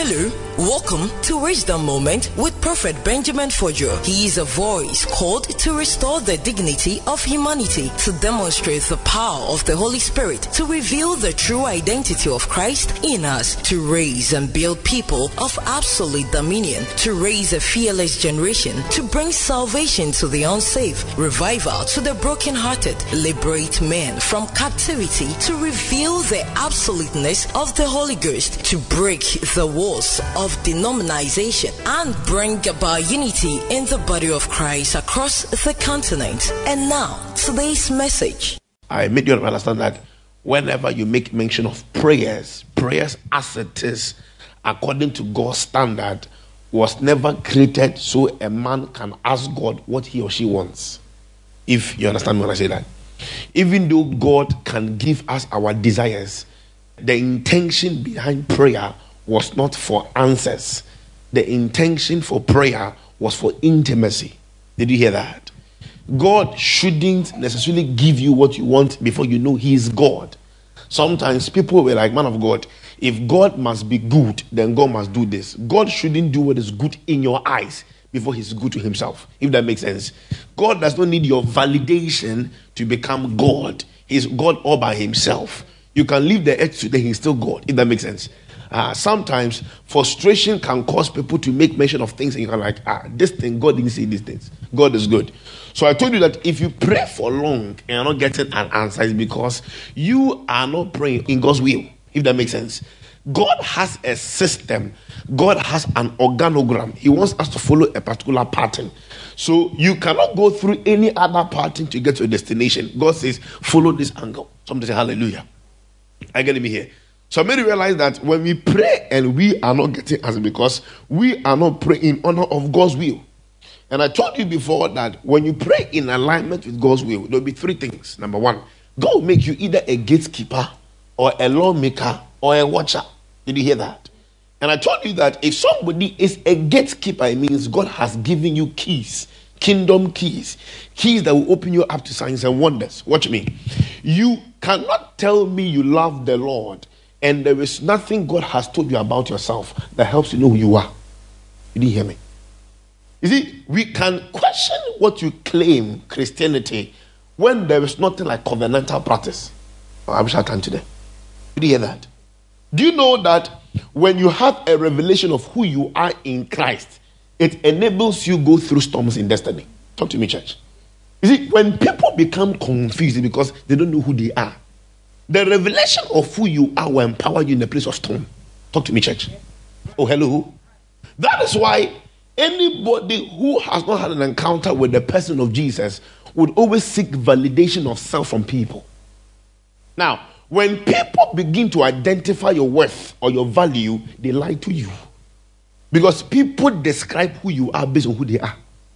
Hello, welcome to Wisdom Moment with Prophet Benjamin Fojo. He is a voice called to restore the dignity of humanity, to demonstrate the power of the Holy Spirit, to reveal the true identity of Christ in us, to raise and build people of absolute dominion, to raise a fearless generation, to bring salvation to the unsafe, revival to the brokenhearted, liberate men from captivity, to reveal the absoluteness of the Holy Ghost, to break the walls of denomination and bring about unity in the body of Christ across the continent. And now, today's message. I made you understand that whenever you make mention of prayers as it is, according to God's standard, was never created so a man can ask God what he or she wants. If you understand when I say that. Even though God can give us our desires, the intention behind prayer was not for answers. The intention for prayer was for intimacy. Did you hear that? God shouldn't necessarily give you what you want before you know He is God. Sometimes people were like, man of God, if God must be good, then God must do this. God shouldn't do what is good in your eyes before He's good to Himself, if that makes sense. God does not need your validation to become God. He's God all by Himself. You can leave the earth today, He's still God, if that makes sense. Sometimes frustration can cause people to make mention of things and you're like, this thing, God didn't say these things. God is good. So I told you that if you pray for long and you're not getting an answer, it's because you are not praying in God's will, if that makes sense. God has a system. God has an organogram. He wants us to follow a particular pattern. So you cannot go through any other pattern to get to a destination. God says, follow this angle. Somebody say hallelujah. Are you getting me here? So I made you realize that when we pray and we are not getting answers because we are not praying in honor of God's will. And I told you before that when you pray in alignment with God's will, there will be three things. Number one, God will make you either a gatekeeper or a lawmaker or a watcher. Did you hear that? And I told you that if somebody is a gatekeeper, it means God has given you keys, kingdom keys that will open you up to signs and wonders. Watch me. You cannot tell me you love the Lord and there is nothing God has told you about yourself that helps you know who you are. You didn't hear me. You see, we can question what you claim Christianity when there is nothing like covenantal practice. I wish I had time today. Did you hear that? Do you know that when you have a revelation of who you are in Christ, it enables you go through storms in destiny? Talk to me, church. You see, when people become confused because they don't know who they are, the revelation of who you are will empower you in the place of storm. Talk to me, church. Oh, hello. That is why anybody who has not had an encounter with the person of Jesus would always seek validation of self from people. Now, when people begin to identify your worth or your value, they lie to you. Because people describe who you are based on who they are.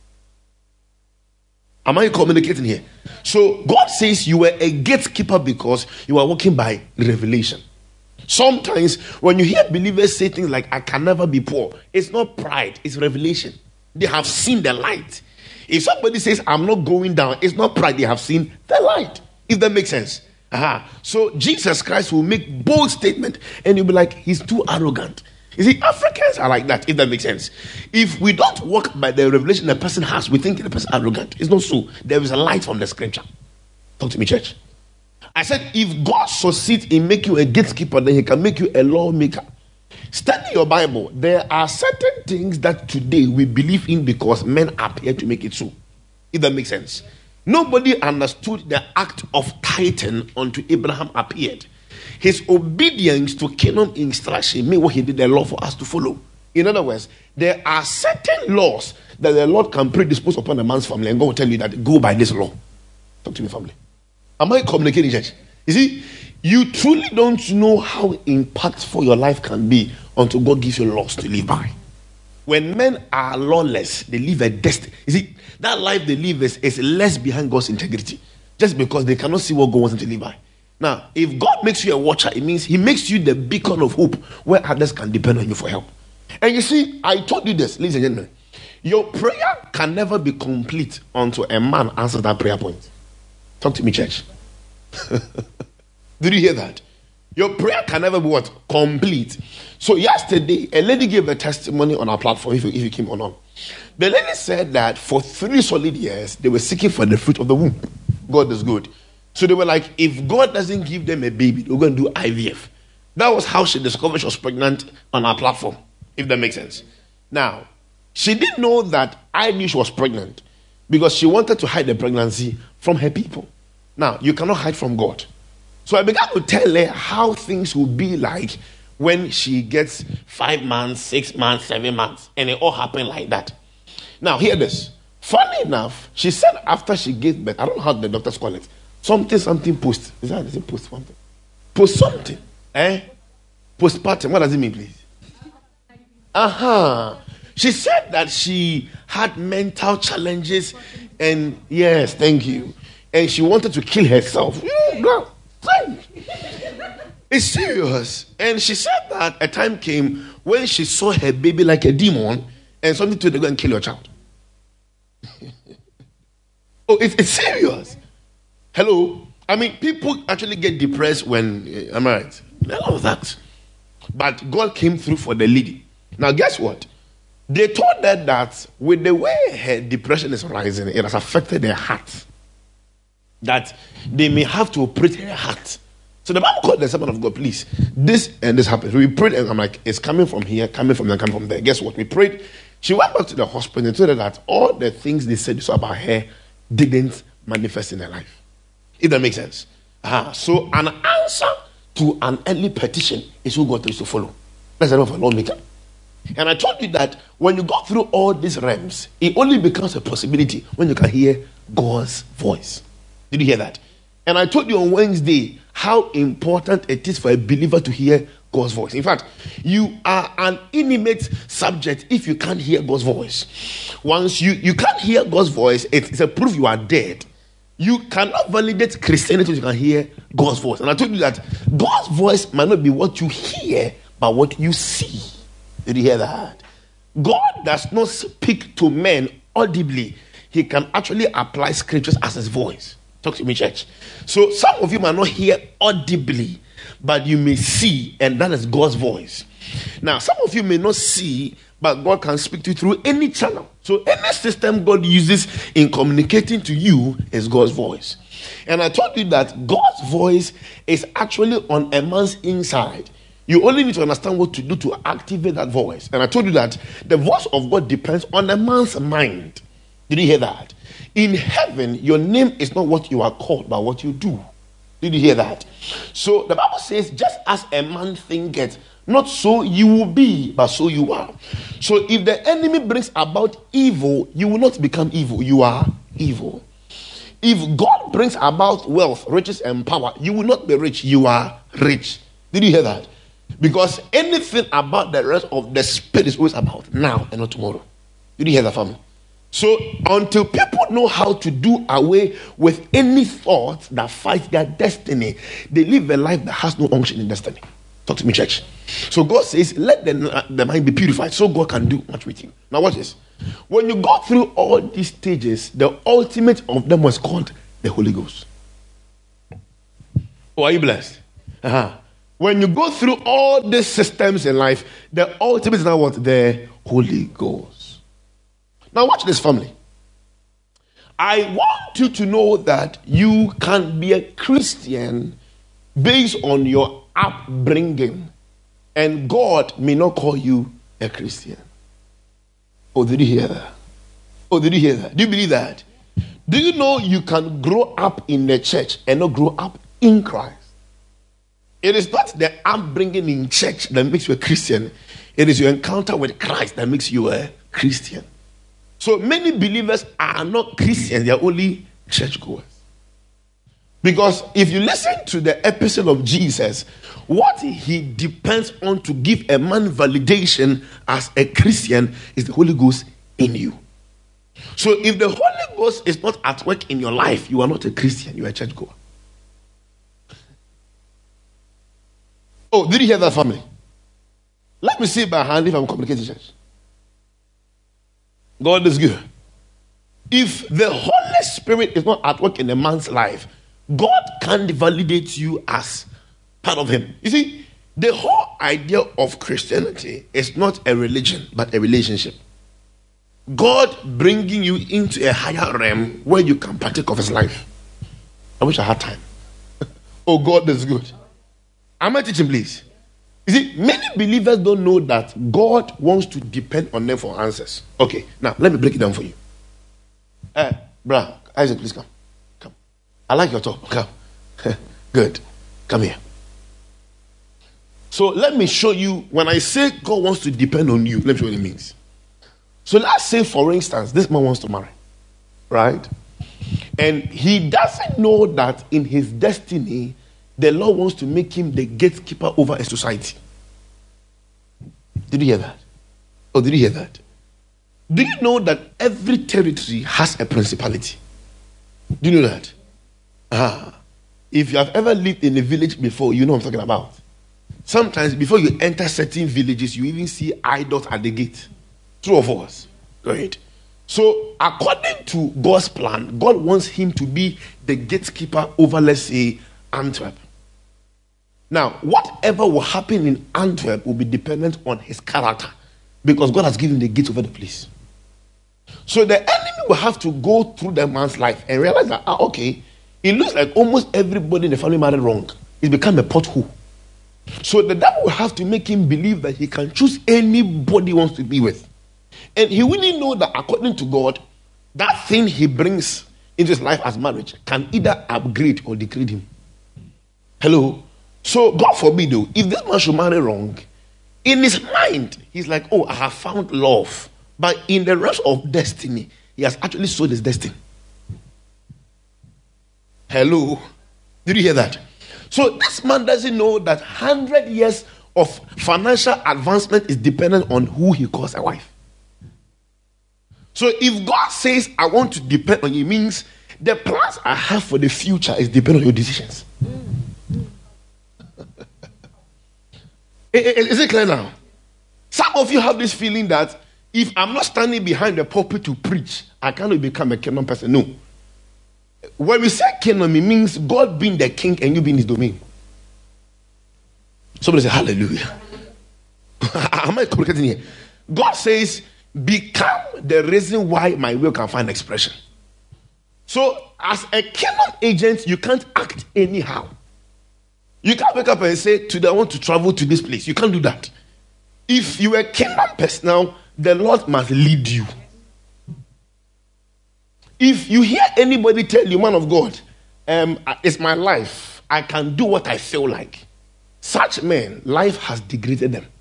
Am I communicating here? So God says you were a gatekeeper because you are walking by revelation. Sometimes when you hear believers say things like, I can never be poor, it's not pride, it's revelation. They have seen the light. If somebody says, I'm not going down, it's not pride, they have seen the light. If that makes sense. So Jesus Christ will make bold statement and you'll be like, he's too arrogant. You see, Africans are like that, if that makes sense. If we don't walk by the revelation the person has, we think the person is arrogant. It's not so. There is a light from the scripture. Talk to me, church. I said, if God succeeds in making you a gatekeeper, then He can make you a lawmaker. Study your Bible. There are certain things that today we believe in because men appear to make it so. If that makes sense. Nobody understood the act of tithing until Abraham appeared. His obedience to kingdom instruction made what He did the law for us to follow. In other words, there are certain laws that the Lord can predispose upon a man's family and God will tell you that go by this law. Talk to me, family. Am I communicating, church? You see, you truly don't know how impactful your life can be until God gives you laws to live by. When men are lawless, they live a destiny. You see, that life they live is less behind God's integrity just because they cannot see what God wants them to live by. Now, if God makes you a watcher, it means He makes you the beacon of hope where others can depend on you for help. And you see, I told you this, ladies and gentlemen, your prayer can never be complete until a man answers that prayer point. Talk to me, church. Did you hear that? Your prayer can never be what? Complete. So yesterday, a lady gave a testimony on our platform, if you came on. The lady said that for 3 solid years, they were seeking for the fruit of the womb. God is good. So they were like, if God doesn't give them a baby, they're going to do IVF. That was how she discovered she was pregnant on our platform, if that makes sense. Now, she didn't know that I knew she was pregnant because she wanted to hide the pregnancy from her people. Now, you cannot hide from God. So I began to tell her how things will be like when she gets 5 months, 6 months, 7 months, and it all happened like that. Now, hear this. Funny enough, she said after she gave birth, I don't know how the doctors call it, something post. Is that it post something? Post something. Postpartum. What does it mean, please? She said that she had mental challenges and yes, thank you. And she wanted to kill herself. Girl, it's serious. And she said that a time came when she saw her baby like a demon and something told her to go and kill your child. Oh, it's serious. Hello? I mean, people actually get depressed when, am I right? None of that. But God came through for the lady. Now, guess what? They told her that with the way her depression is rising, it has affected her heart. That they may have to operate her heart. So the Bible called the servant of God, please, this and this happened. So we prayed, and I'm like, it's coming from here, coming from there, coming from there. Guess what? We prayed. She went back to the hospital and told her that all the things they said about her didn't manifest in her life. If that makes sense. So an answer to an early petition is who God is to follow. That's enough for a lawmaker. And I told you that when you go through all these realms, it only becomes a possibility when you can hear God's voice. Did you hear that? And I told you on Wednesday how important it is for a believer to hear God's voice. In fact, you are an inanimate subject if you can't hear God's voice. Once you can't hear God's voice, it's a proof you are dead. You cannot validate Christianity if you can hear God's voice. And I told you that God's voice might not be what you hear, but what you see. Did you hear that? God does not speak to men audibly. He can actually apply scriptures as his voice. Talk to me, church. So some of you might not hear audibly, but you may see, and that is God's voice. Now, some of you may not see, but God can speak to you through any channel. So any system God uses in communicating to you is God's voice. And I told you that God's voice is actually on a man's inside. You only need to understand what to do to activate that voice. And I told you that the voice of God depends on a man's mind. Did you hear that? In heaven, your name is not what you are called, but what you do. Did you hear that? So the Bible says, just as a man thinketh, not so you will be, but so you are. So if the enemy brings about evil, you will not become evil. You are evil. If God brings about wealth, riches, and power, you will not be rich. You are rich. Did you hear that? Because anything about the rest of the spirit is always about now and not tomorrow. Did you hear that, family? So until people know how to do away with any thought that fights their destiny, they live a life that has no unction in destiny. Talk to me, church. So God says, let the mind be purified so God can do much with you. Now watch this. When you go through all these stages, the ultimate of them was called the Holy Ghost. Oh, are you blessed? When you go through all these systems in life, the ultimate is now what? The Holy Ghost. Now watch this, family. I want you to know that you can be a Christian based on your upbringing, and God may not call you a Christian. Oh, did you hear that? Oh, did you hear that? Do you believe that? Do you know you can grow up in the church and not grow up in Christ? It is not the upbringing in church that makes you a Christian. It is your encounter with Christ that makes you a Christian. So many believers are not Christians, they are only churchgoers. Because if you listen to the epistle of Jesus, what he depends on to give a man validation as a Christian is the Holy Ghost in you. So if the Holy Ghost is not at work in your life, you are not a Christian, you are a churchgoer. Oh, did you hear that, family? Let me see by hand if I'm communicating, church. God is good. If the Holy Spirit is not at work in a man's life, God can't validate you as part of him. You see, the whole idea of Christianity is not a religion, but a relationship. God bringing you into a higher realm where you can partake of his life. I wish I had time. Oh, God is good. Am I teaching, please? You see, many believers don't know that God wants to depend on them for answers. Okay, now let me break it down for you. Brother Isaac, please come. Come. I like your talk. Come. Good. Come here. So let me show you, when I say God wants to depend on you, let me show you what it means. So let's say, for instance, this man wants to marry, right? And he doesn't know that in his destiny, the Lord wants to make him the gatekeeper over a society. Did you hear that? Oh, did you hear that? Do you know that every territory has a principality? Do you know that? If you have ever lived in a village before, you know what I'm talking about. Sometimes before you enter certain villages, you even see idols at the gate. True or false? Go ahead. So, according to God's plan, God wants him to be the gatekeeper over, let's say, Antwerp. Now, whatever will happen in Antwerp will be dependent on his character, because God has given the gate over the place. So the enemy will have to go through the man's life and realize that, okay, it looks like almost everybody in the family married wrong. It's become a pothole. So the devil will have to make him believe that he can choose anybody he wants to be with. And he really know that according to God, that thing he brings into his life as marriage can either upgrade or degrade him. Hello? So God forbid though, if this man should marry wrong, in his mind, he's like, oh, I have found love. But in the rest of destiny, he has actually sold his destiny. Hello? Did you hear that? So this man doesn't know that 100 years of financial advancement is dependent on who he calls a wife. So if God says, I want to depend on you, means the plans I have for the future is dependent on your decisions. Is it clear now? Some of you have this feeling that if I'm not standing behind the pulpit to preach, I cannot become a kingdom person. No. When we say kingdom, it means God being the king and you being his domain. Somebody say hallelujah. Am I communicating here? God says, become the reason why my will can find expression. So, as a kingdom agent, you can't act anyhow. You can't wake up and say, today I want to travel to this place. You can't do that. If you are a kingdom person now, the Lord must lead you. If you hear anybody tell you, man of God, it's my life, I can do what I feel like. Such men, life has degraded them.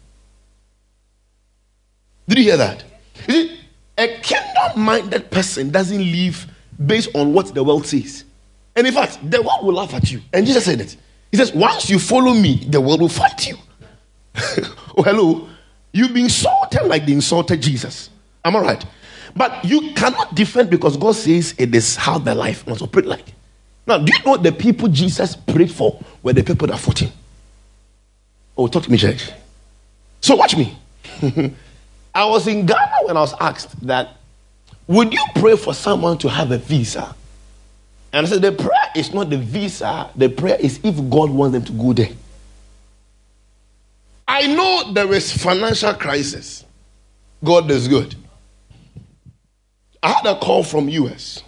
Did you hear that? You see, a kingdom-minded person doesn't live based on what the world says. And in fact, the world will laugh at you. And Jesus said it. He says, once you follow me, the world will fight you. Oh, hello. You've been insulted like they insulted Jesus. Am I right? But you cannot defend because God says it is how the life must operate like. Now, do you know the people Jesus prayed for were the people that fought him? Oh, talk to me, church. So watch me. I was in Ghana when I was asked that, would you pray for someone to have a visa? And I said, the prayer is not the visa. The prayer is if God wants them to go there. I know there is financial crisis. God is good. I had a call from US.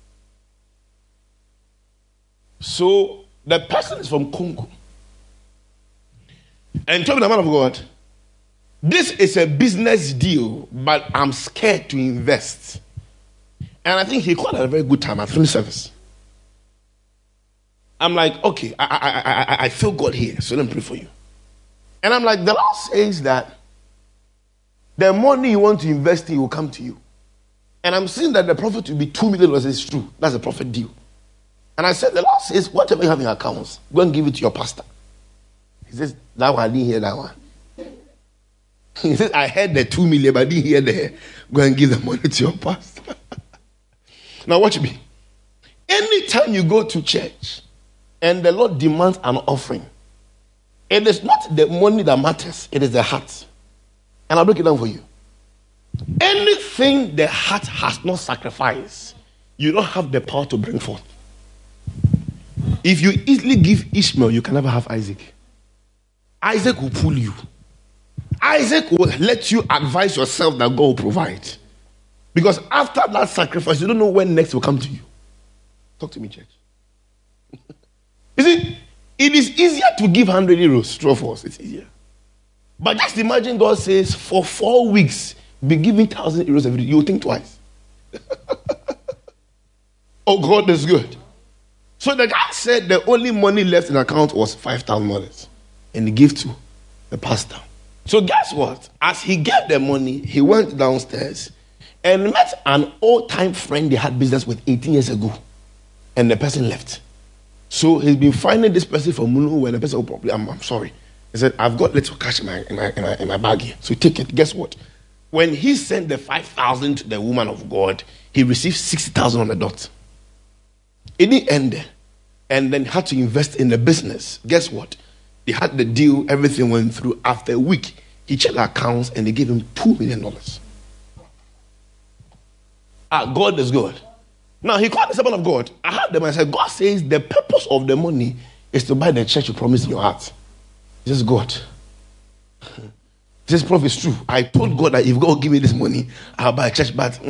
So the person is from Congo. And told me, the man of God, this is a business deal, but I'm scared to invest. And I think he called at a very good time at 3 service. I'm like, okay, I feel God here, so let me pray for you. And I'm like, the Lord says that the money you want to invest in will come to you. And I'm seeing that the profit will be $2 million. It's true. That's a profit deal. And I said, the Lord says, whatever you have in your accounts, go and give it to your pastor. He says, that one, I didn't hear that one. He says, I heard the 2 million, but I didn't hear the, go and give the money to your pastor. Now watch me. Anytime you go to church and the Lord demands an offering, it is not the money that matters, it is the heart. And I'll break it down for you. Anything the heart has not sacrificed, you don't have the power to bring forth. If you easily give Ishmael, you can never have Isaac. Isaac will pull you. Isaac will let you advise yourself that God will provide. Because after that sacrifice, you don't know when next will come to you. Talk to me, church. You see, it is easier to give 100 euros, true of us. It's easier. But just imagine God says, for 4 weeks, be giving 1,000 euros every day. You'll think twice. Oh, God is good. So the guy said the only money left in the account was $5,000. And he gave to the pastor. So guess what? As he gave the money, he went downstairs and met an old-time friend they had business with 18 years ago. And the person left. So he's been finding this person for Munu when the person, probably, I'm sorry. He said, I've got little cash in my bag here. So take it. Guess what? When he sent the 5,000 to the woman of God, he received 60,000 on the dot. It didn't end there. And then had to invest in the business. Guess what? They had the deal, everything went through. After a week, he checked the accounts and they gave him $2 million. God is good. Now, he called the servant of God. I heard them and I said, God says the purpose of the money is to buy the church you promised in your heart. He says, God. This proof is true. I told God that if God will give me this money, I'll buy a church. But,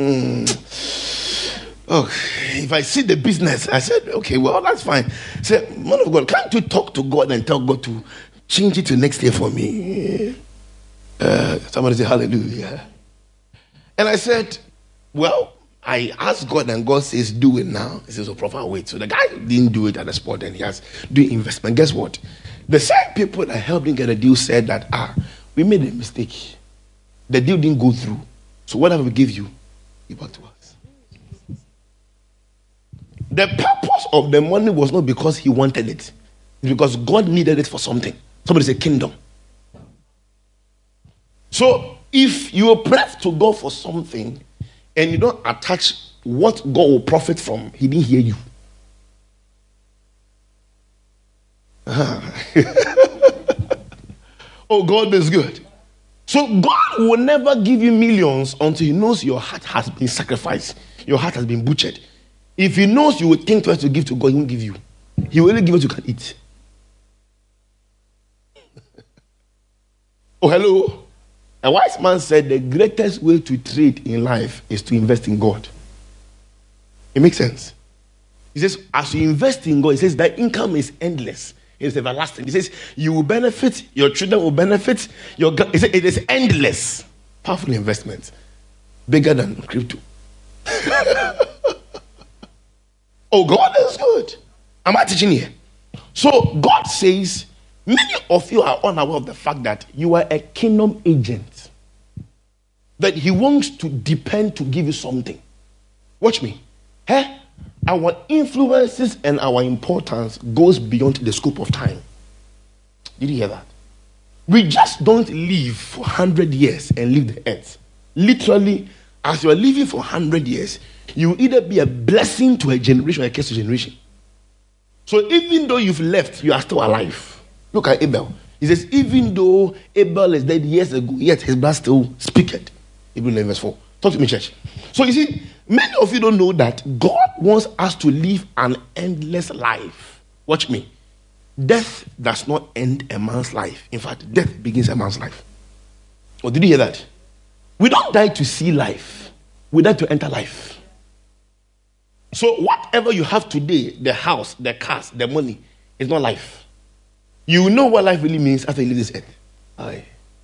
if I see the business, I said, okay, well, that's fine. I said, man of God, can't you talk to God and tell God to change it to next year for me? Somebody say hallelujah. And I said, well, I asked God and God says, do it now. He says, Prophet, wait. So the guy didn't do it at the spot and he has do investment. Guess what? The same people that helped him get a deal said that, we made a mistake. The deal didn't go through. So whatever we give you, give back to us. The purpose of the money was not because he wanted it. It's because God needed it for something. Somebody say kingdom. So if you pray to God for something and you don't attach what God will profit from, he didn't hear you. Oh, God is good. So God will never give you millions until he knows your heart has been sacrificed. Your heart has been butchered. If he knows you will think twice to give to God, he won't give you. He will only give what you can eat. Oh, hello. A wise man said the greatest way to trade in life is to invest in God. It makes sense. He says, as you invest in God, he says that income is endless. It's everlasting. He says, you will benefit, your children will benefit. He says, it is endless. Powerful investment. Bigger than crypto. Oh, God is good. Am I teaching here? So God says, many of you are unaware of the fact that you are a kingdom agent. That he wants to depend to give you something. Watch me. Our influences and our importance goes beyond the scope of time. Did you hear that? We just don't live for 100 years and leave the earth. Literally, as you are living for 100 years, you will either be a blessing to a generation or a curse to a generation. So even though you've left, you are still alive. Look at Abel. He says, even though Abel is dead years ago, yet his blood still speaketh. Hebrews 11 verse 4. Talk to me, church. So you see, many of you don't know that God wants us to live an endless life. Watch me. Death does not end a man's life. In fact, death begins a man's life. Oh, did you hear that? We don't die to see life. We die to enter life. So whatever you have today, the house, the cars, the money, is not life. You know what life really means after you leave this earth. Aye.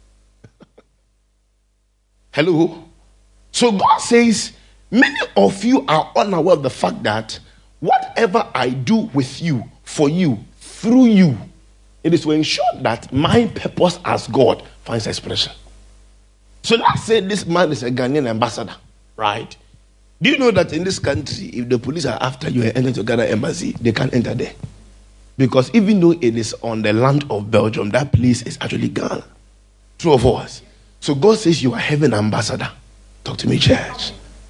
Hello? So God says, many of you are unaware of the fact that whatever I do with you, for you, through you, it is to ensure that my purpose as God finds expression. So let's say this man is a Ghanaian ambassador, right? Do you know that in this country, if the police are after you and enter to Ghana embassy, they can't enter there? Because even though it is on the land of Belgium, that place is actually Ghana. True of us. So God says you are heaven ambassador. Talk to me, church.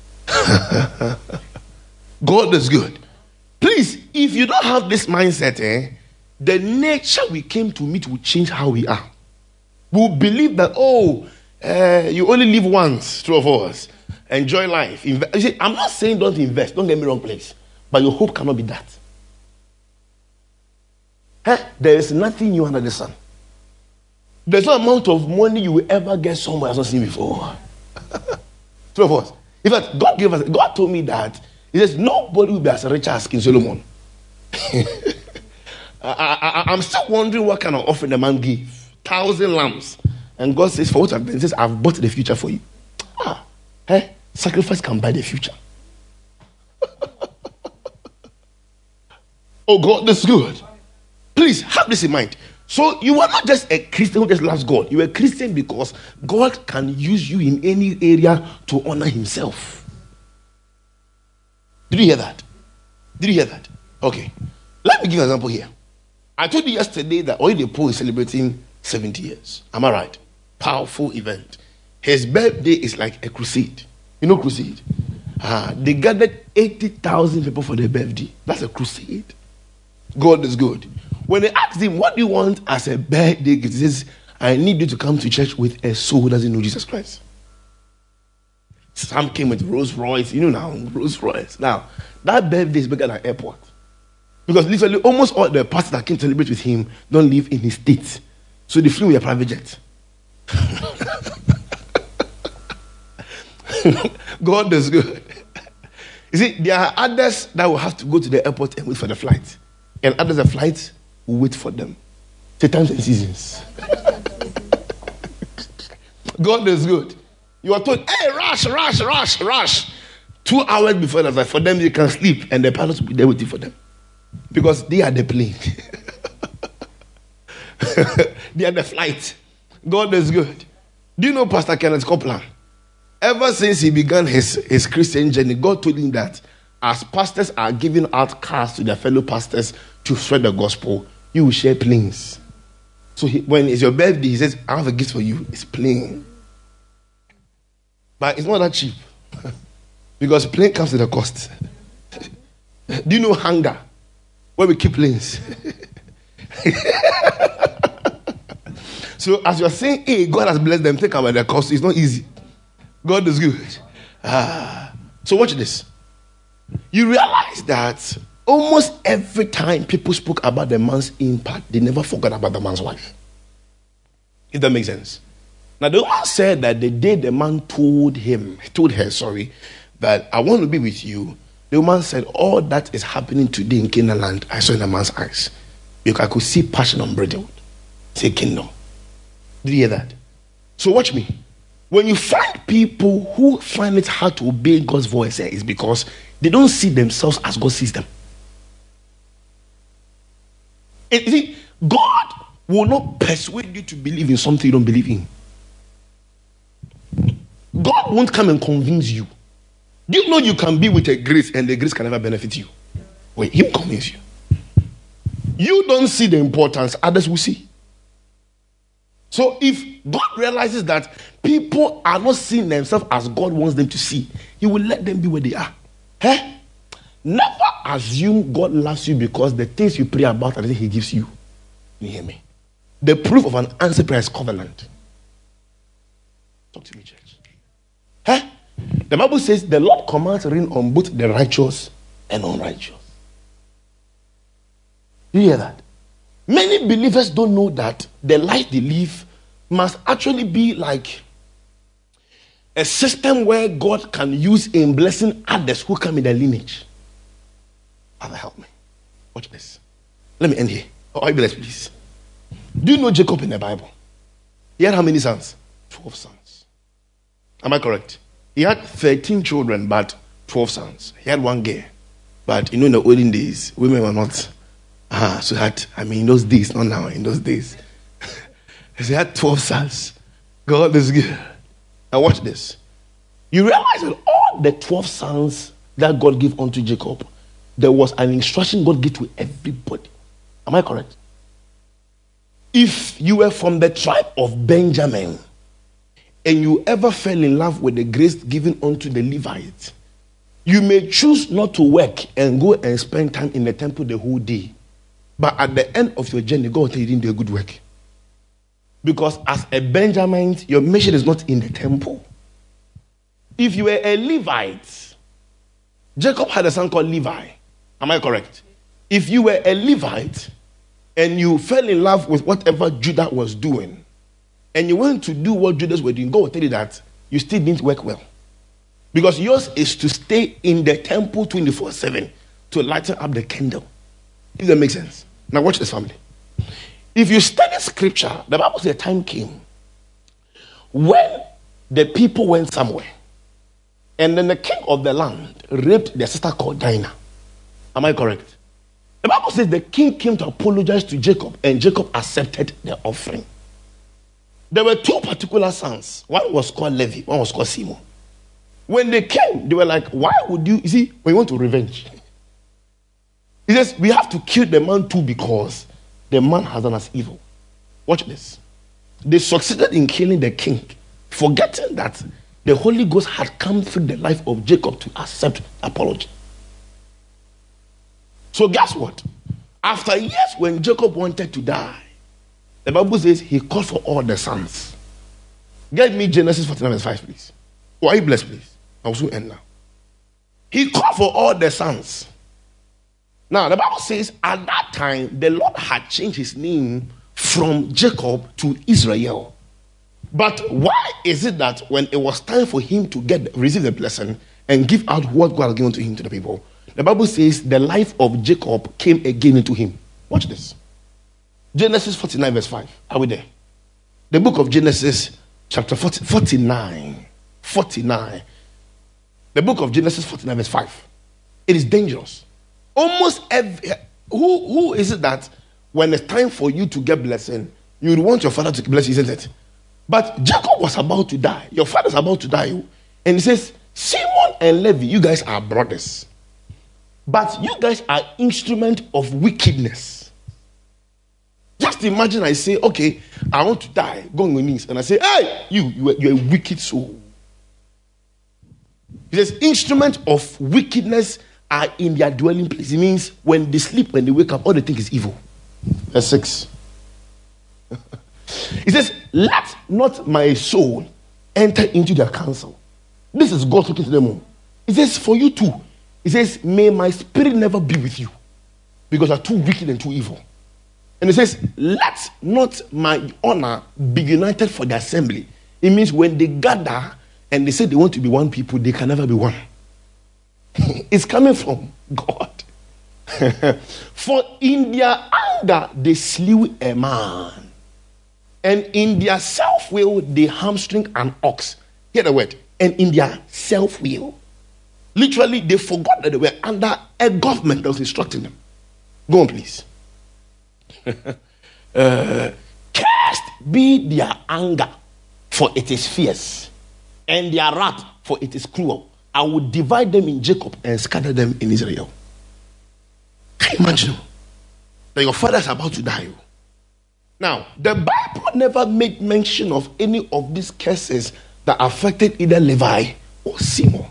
God is good. Please, if you don't have this mindset, the nature we came to meet will change how we are. We'll believe that, you only live once, true of us. Enjoy life. You see, I'm not saying don't invest. Don't get me wrong, please. But your hope cannot be that. There is nothing new under the sun. There's no amount of money you will ever get somewhere I've not seen before. Two of us. In fact, God told me that. He says, nobody will be as rich as King Solomon. I'm still wondering what kind of offering the man gave. 1,000 lambs. And God says, for what I've done, he says, I've bought the future for you. Sacrifice can buy the future. Oh, God, that's good. Please have this in mind. So you are not just a Christian who just loves God. You are a Christian because God can use you in any area to honor himself. Did you hear that? Did you hear that? Okay. Let me give an example here. I told you yesterday that Oyedepo is celebrating 70 years. Am I right? Powerful event. His birthday is like a crusade. You know crusade? They gathered 80,000 people for their birthday. That's a crusade. God is good. When they asked him, what do you want as a birthday gift? He says, I need you to come to church with a soul who doesn't know Jesus Christ. Some came with Rolls Royce. You know now, Rolls Royce. Now, that birthday is bigger than an airport. Because literally almost all the pastors that came to celebrate with him don't live in his state. So they flew with a private jet. God is good. You see, there are others that will have to go to the airport and wait for the flight. And others, the flight will wait for them. Say times and seasons. God is good. You are told, hey, rush. 2 hours before that, for them, you can sleep. And the pilots will be there waiting for them. Because they are the plane. They are the flight. God is good. Do you know Pastor Kenneth Copeland? Ever since he began his Christian journey, God told him that as pastors are giving out cars to their fellow pastors to spread the gospel, you will share planes. So when it's your birthday, he says, I have a gift for you. It's plane. But it's not that cheap. Because plane comes with a cost. Do you know hangar? Where we keep planes. So as you are saying, hey, God has blessed them, think about the cost. It's not easy. God is good. So watch this. You realize that almost every time people spoke about the man's impact, they never forgot about the man's wife. If that makes sense. Now the woman said that the day the man told her, that I want to be with you, the woman said, all that is happening today in Canaan land, I saw in a man's eyes. Because I could see passion unbridled. Say kingdom. Did you hear that? So watch me. When you find people who find it hard to obey God's voice, it's because they don't see themselves as God sees them. And you see, God will not persuade you to believe in something you don't believe in. God won't come and convince you. Do you know you can be with a grace and the grace can never benefit you? Wait, He will convince you. You don't see the importance, others will see. So if God realizes that people are not seeing themselves as God wants them to see, He will let them be where they are. Never assume God loves you because the things you pray about are the things He gives you. You hear me? The proof of an answered prayer is covenant. Talk to me, church. The Bible says the Lord commands rain on both the righteous and unrighteous. You hear that? Many believers don't know that the life they live must actually be like a system where God can use in blessing others who come in their lineage. Father, help me. Watch this. Let me end here. Oh, bless, please. Do you know Jacob in the Bible? He had how many sons? 12 sons. Am I correct? He had 13 children, but 12 sons. He had one girl. But in the olden days, women were not. In those days, not now, in those days. He had 12 sons. God is good. Now watch this. You realize that all the 12 sons that God gave unto Jacob, there was an instruction God gave to everybody. Am I correct? If you were from the tribe of Benjamin and you ever fell in love with the grace given unto the Levites, you may choose not to work and go and spend time in the temple the whole day. But at the end of your journey, God will tell you didn't do a good work. Because as a Benjamin, your mission is not in the temple. If you were a Levite, Jacob had a son called Levi. Am I correct? If you were a Levite and you fell in love with whatever Judah was doing, and you went to do what Judas were doing, God will tell you that you still didn't work well. Because yours is to stay in the temple 24/7 to lighten up the candle. If that makes sense. Now watch this, family. If you study scripture, the Bible says a time came when the people went somewhere, and then the king of the land raped their sister called Dinah. Am I correct? The Bible says the king came to apologize to Jacob, and Jacob accepted the offering. There were two particular sons. One was called Levi, one was called Simon. When they came, they were like, why would you see, when you want to revenge? He says, we have to kill the man too because the man has done us evil. Watch this. They succeeded in killing the king, forgetting that the Holy Ghost had come through the life of Jacob to accept apology. So guess what? After years when Jacob wanted to die, the Bible says he called for all the sons. Get me Genesis 49:5, please. Oh, are you blessed, please? I will soon end now. He called for all the sons. Now, the Bible says at that time, the Lord had changed his name from Jacob to Israel. But why is it that when it was time for him to receive the blessing and give out what God had given to him to the people, the Bible says the life of Jacob came again into him? Watch this. Genesis 49:5. Are we there? The book of Genesis, chapter 49. The book of Genesis 49:5. It is dangerous. Almost every... Who is it that when it's time for you to get blessing, you would want your father to bless you, isn't it? But Jacob was about to die. Your father's about to die. And he says, Simon and Levi, you guys are brothers. But you guys are instrument of wickedness. Just imagine I say, okay, I want to die. Go on your knees. And I say, hey, you're a wicked soul. He says, instrument of wickedness are in their dwelling place. It means when they sleep, when they wake up, all they think is evil. Verse 6. He says, let not my soul enter into their counsel. This is God talking to them. He says, for you too. He says, may my spirit never be with you, because you are too wicked and too evil. And he says, let not my honor be united for the assembly. It means when they gather and they say they want to be one people, they can never be one. It's coming from God. For in their anger they slew a man, and in their self-will they hamstring an ox. Hear the word. And in their self-will, literally they forgot that they were under a government that was instructing them. Go on, please. Cursed be their anger, for it is fierce, and their wrath, for it is cruel. I will divide them in Jacob and scatter them in Israel. Can you imagine that your father is about to die? Now, the Bible never made mention of any of these curses that affected either Levi or Simon.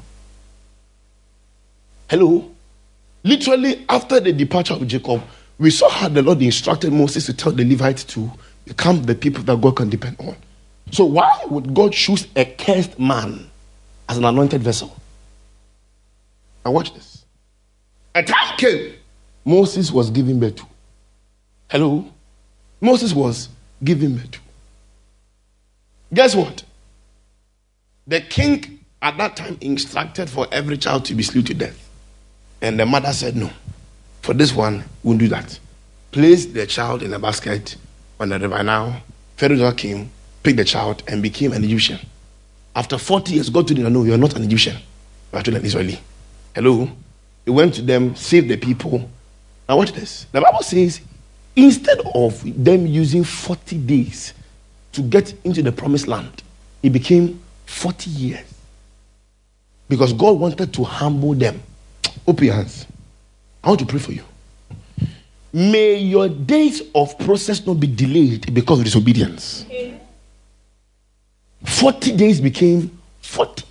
Hello? Literally, after the departure of Jacob, we saw how the Lord instructed Moses to tell the Levites to become the people that God can depend on. So why would God choose a cursed man as an anointed vessel? Now watch this. A time came, Moses was giving birth to. Hello? Moses was giving birth to. Guess what? The king at that time instructed for every child to be slew to death. And the mother said, no, for this one, we'll do that. Place the child in a basket on the river. Now, Pharaoh came, picked the child, and became an Egyptian. After 40 years, God told him, no, you're not an Egyptian. You're actually an Israeli. Hello? He went to them, saved the people. Now watch this. The Bible says, instead of them using 40 days to get into the promised land, it became 40 years. Because God wanted to humble them. Open your hands. I want to pray for you. May your days of process not be delayed because of disobedience. 40 days became 40.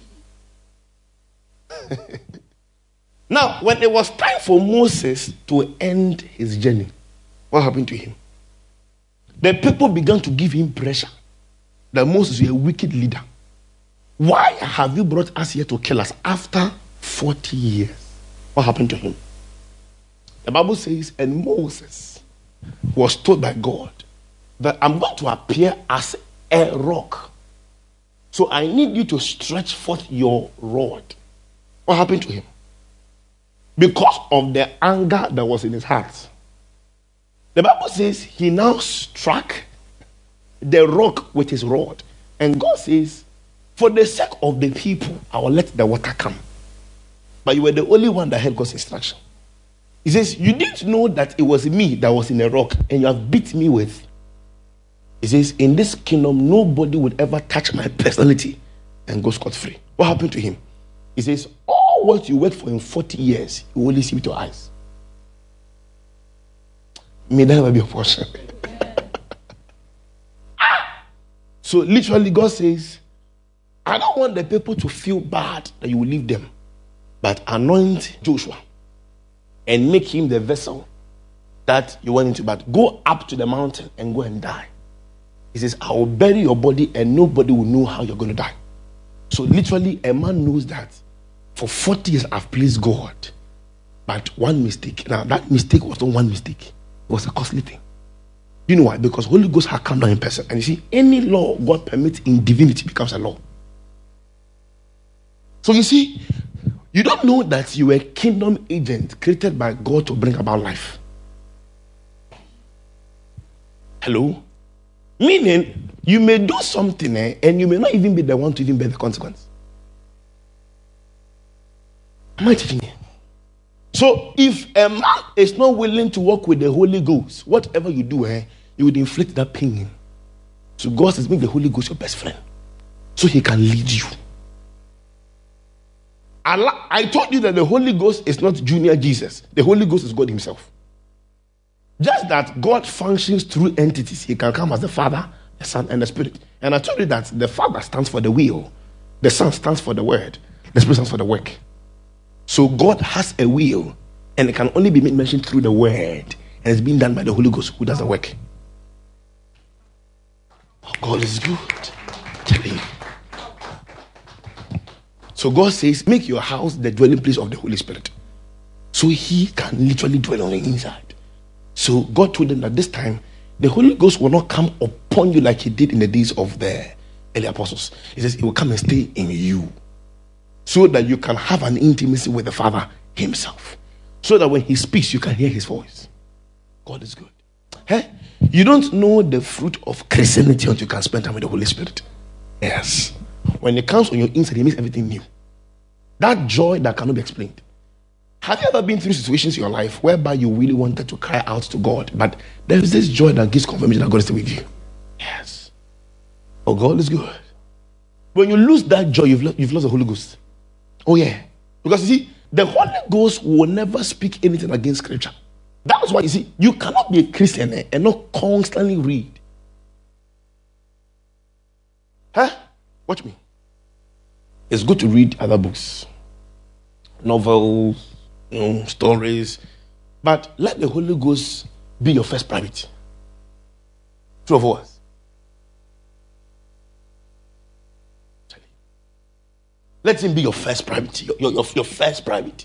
Now, when it was time for Moses to end his journey, what happened to him? The people began to give him pressure that Moses was a wicked leader. Why have you brought us here to kill us after 40 years? What happened to him? The Bible says, and Moses was told by God that I'm going to appear as a rock. So I need you to stretch forth your rod. What happened to him? Because of the anger that was in his heart, the Bible says he now struck the rock with his rod. And God says, for the sake of the people, I will let the water come. But you were the only one that heard God's instruction. He says, you didn't know that it was me that was in a rock and you have beat me with. He says, in this kingdom, nobody would ever touch my personality and go scot-free. What happened to him? He says, all what you worked for in 40 years, you only see with your eyes. May that never be a portion. So literally God says, I don't want the people to feel bad that you will leave them, but anoint Joshua and make him the vessel that you went into. But go up to the mountain and go and die. He says, I will bury your body and nobody will know how you're going to die. So literally a man knows that for 40 years I've pleased God, but one mistake. Now that mistake was not one mistake. It was a costly thing. You know why? Because Holy Ghost had come down in person. And you see, any law God permits in divinity becomes a law. So you see, you don't know that you were a kingdom agent created by God to bring about life. Hello? Meaning, you may do something and you may not even be the one to even bear the consequence. Am I teaching you? So, if a man is not willing to work with the Holy Ghost, whatever you do, you would inflict that pain. So, God says, make the Holy Ghost your best friend so he can lead you. I told you that the Holy Ghost is not junior Jesus. The Holy Ghost is God himself. Just that God functions through entities. He can come as the Father, the Son, and the Spirit. And I told you that the Father stands for the will, the Son stands for the word, the Spirit stands for the work. So God has a will, and it can only be mentioned through the word, and it's being done by the Holy Ghost who does the work. Oh, God is good. I'm telling you. So God says, make your house the dwelling place of the Holy Spirit. So he can literally dwell on the inside. So God told them that this time, the Holy Ghost will not come upon you like he did in the days of the early apostles. He says, he will come and stay in you. So that you can have an intimacy with the Father himself. So that when he speaks, you can hear his voice. God is good. Hey? You don't know the fruit of Christianity until you can spend time with the Holy Spirit. Yes. When it comes on your inside, it makes everything new. That joy that cannot be explained. Have you ever been through situations in your life whereby you really wanted to cry out to God, but there is this joy that gives confirmation that God is still with you? Yes. Oh, God is good. When you lose that joy, you've lost the Holy Ghost. Oh, yeah. Because you see, the Holy Ghost will never speak anything against Scripture. That's why, you see, you cannot be a Christian and not constantly read. Huh? Watch me. It's good to read other books, novels, stories, but let the Holy Ghost be your first priority. True of us. Let him be your first priority, your first priority.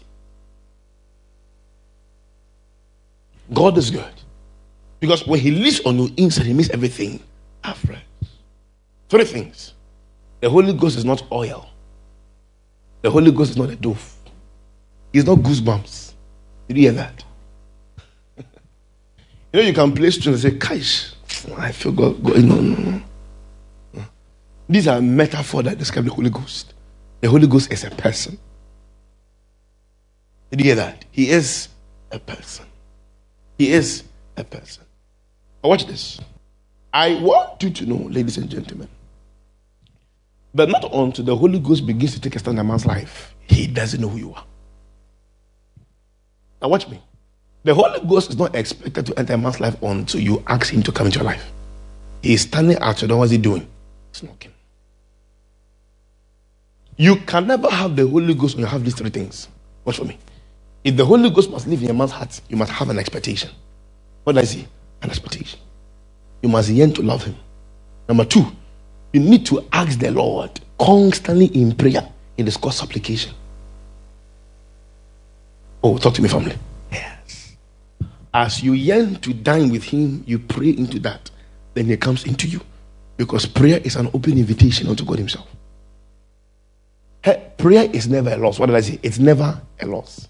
God is good. Because when he lives on your inside, he makes everything afresh. 3 things. The Holy Ghost is not oil. The Holy Ghost is not a dove. He's not goosebumps. Did you hear that? You know, you can play strings and say, Kaish, I feel God. No. These are metaphors that describe the Holy Ghost. The Holy Ghost is a person. Did you hear that? He is a person. He is a person. Now watch this. I want you to know, ladies and gentlemen, but not until the Holy Ghost begins to take a stand in a man's life, he doesn't know who you are. Now watch me. The Holy Ghost is not expected to enter a man's life until you ask him to come into your life. He is standing at your door. What's he doing? He's knocking. You can never have the Holy Ghost when you have these 3 things. Watch for me. If the Holy Ghost must live in a man's heart, you must have an expectation. What does he? An expectation. You must yearn to love him. Number 2, you need to ask the Lord constantly in prayer. It is called supplication. Oh, talk to me, family. Yes. As you yearn to dine with him, you pray into that. Then he comes into you. Because prayer is an open invitation unto God himself. Prayer is never a loss. What did I say? It's never a loss.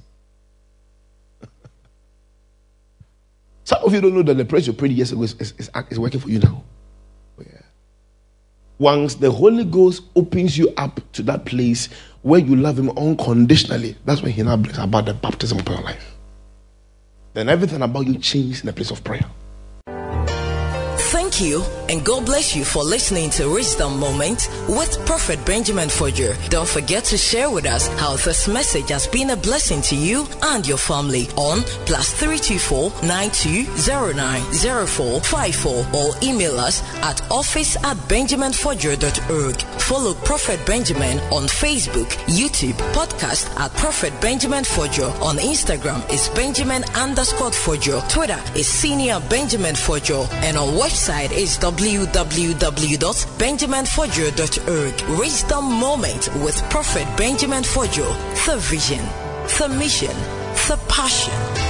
Some of you don't know that the prayer you prayed years ago is working for you now. Oh, yeah. Once the Holy Ghost opens you up to that place where you love him unconditionally, that's when he now brings about the baptism of your life. Then everything about you changes in the place of prayer. Thank you, and God bless you for listening to Wisdom Moment with Prophet Benjamin Fodjo. Don't forget to share with us how this message has been a blessing to you and your family on +324 9209 0454 or email us at office@benjaminfodjo.org. Follow Prophet Benjamin on Facebook, YouTube, podcast at Prophet Benjamin Fodjo. On Instagram is Benjamin_Fodjo. Twitter is Senior Benjamin Fodjo, and on website is www.benjaminfodjo.org. Wisdom Moment with Prophet Benjamin Fodjo. The vision, the mission, the passion.